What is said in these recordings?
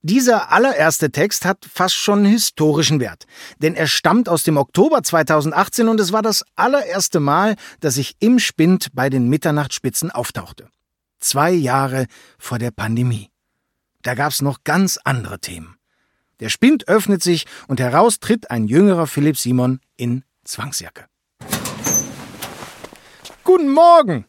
Dieser allererste Text hat fast schon historischen Wert, denn er stammt aus dem Oktober 2018 und es war das allererste Mal, dass ich im Spind bei den Mitternachtsspitzen auftauchte. 2 Jahre vor der Pandemie. Da gab's noch ganz andere Themen. Der Spind öffnet sich und heraus tritt ein jüngerer Philipp Simon in Zwangsjacke. Guten Morgen!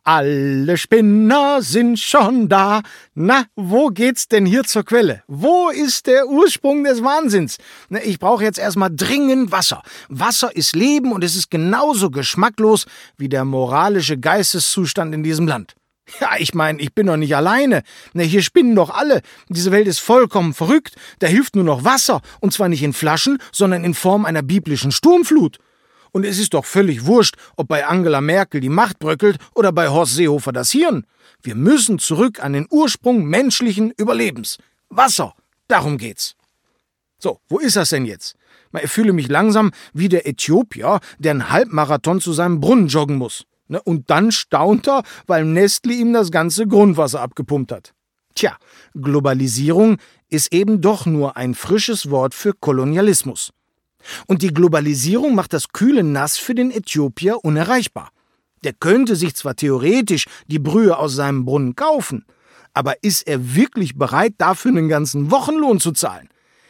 Alle Spinner sind schon da. Na, wo geht's denn hier zur Quelle? Wo ist der Ursprung des Wahnsinns? Ich brauche jetzt erstmal dringend Wasser. Wasser ist Leben und es ist genauso geschmacklos wie der moralische Geisteszustand in diesem Land. Ja, ich meine, ich bin doch nicht alleine. Hier spinnen doch alle. Diese Welt ist vollkommen verrückt. Da hilft nur noch Wasser. Und zwar nicht in Flaschen, sondern in Form einer biblischen Sturmflut. Und es ist doch völlig wurscht, ob bei Angela Merkel die Macht bröckelt oder bei Horst Seehofer das Hirn. Wir müssen zurück an den Ursprung menschlichen Überlebens. Wasser, darum geht's. So, wo ist das denn jetzt? Ich fühle mich langsam wie der Äthiopier, der einen Halbmarathon zu seinem Brunnen joggen muss. Und dann staunt er, weil Nestle ihm das ganze Grundwasser abgepumpt hat. Tja, Globalisierung ist eben doch nur ein frisches Wort für Kolonialismus. Und die Globalisierung macht das kühle Nass für den Äthiopier unerreichbar. Der könnte sich zwar theoretisch die Brühe aus seinem Brunnen kaufen, aber ist er wirklich bereit, dafür einen ganzen Wochenlohn zu zahlen?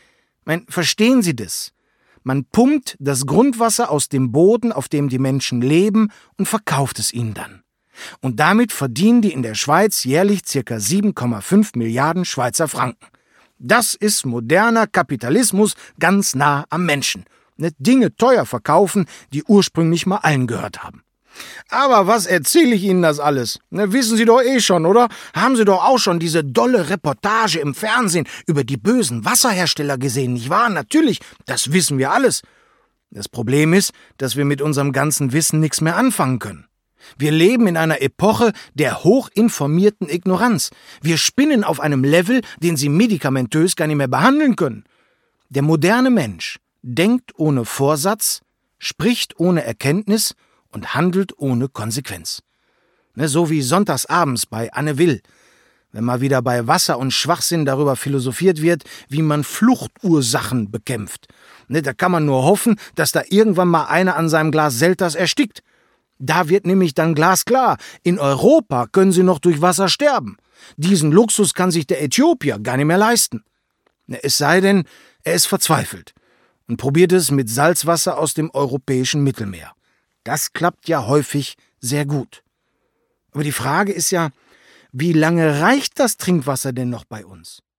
Verstehen Sie das? Man pumpt das Grundwasser aus dem Boden, auf dem die Menschen leben, und verkauft es ihnen dann. Und damit verdienen die in der Schweiz jährlich ca. 7,5 Milliarden Schweizer Franken. Das ist moderner Kapitalismus ganz nah am Menschen. Dinge teuer verkaufen, die ursprünglich mal allen gehört haben. Aber was erzähle ich Ihnen das alles? Wissen Sie doch schon, oder? Haben Sie doch auch schon diese dolle Reportage im Fernsehen über die bösen Wasserhersteller gesehen, nicht wahr? Natürlich, das wissen wir alles. Das Problem ist, dass wir mit unserem ganzen Wissen nichts mehr anfangen können. Wir leben in einer Epoche der hochinformierten Ignoranz. Wir spinnen auf einem Level, den Sie medikamentös gar nicht mehr behandeln können. Der moderne Mensch denkt ohne Vorsatz, spricht ohne Erkenntnis und handelt ohne Konsequenz. So wie sonntagsabends bei Anne Will, wenn mal wieder bei Wasser und Schwachsinn darüber philosophiert wird, wie man Fluchtursachen bekämpft. Da kann man nur hoffen, dass da irgendwann mal einer an seinem Glas Selters erstickt. Da wird nämlich dann glasklar, in Europa können sie noch durch Wasser sterben. Diesen Luxus kann sich der Äthiopier gar nicht mehr leisten. Es sei denn, er ist verzweifelt und probiert es mit Salzwasser aus dem europäischen Mittelmeer. Das klappt ja häufig sehr gut. Aber die Frage ist ja, wie lange reicht das Trinkwasser denn noch bei uns?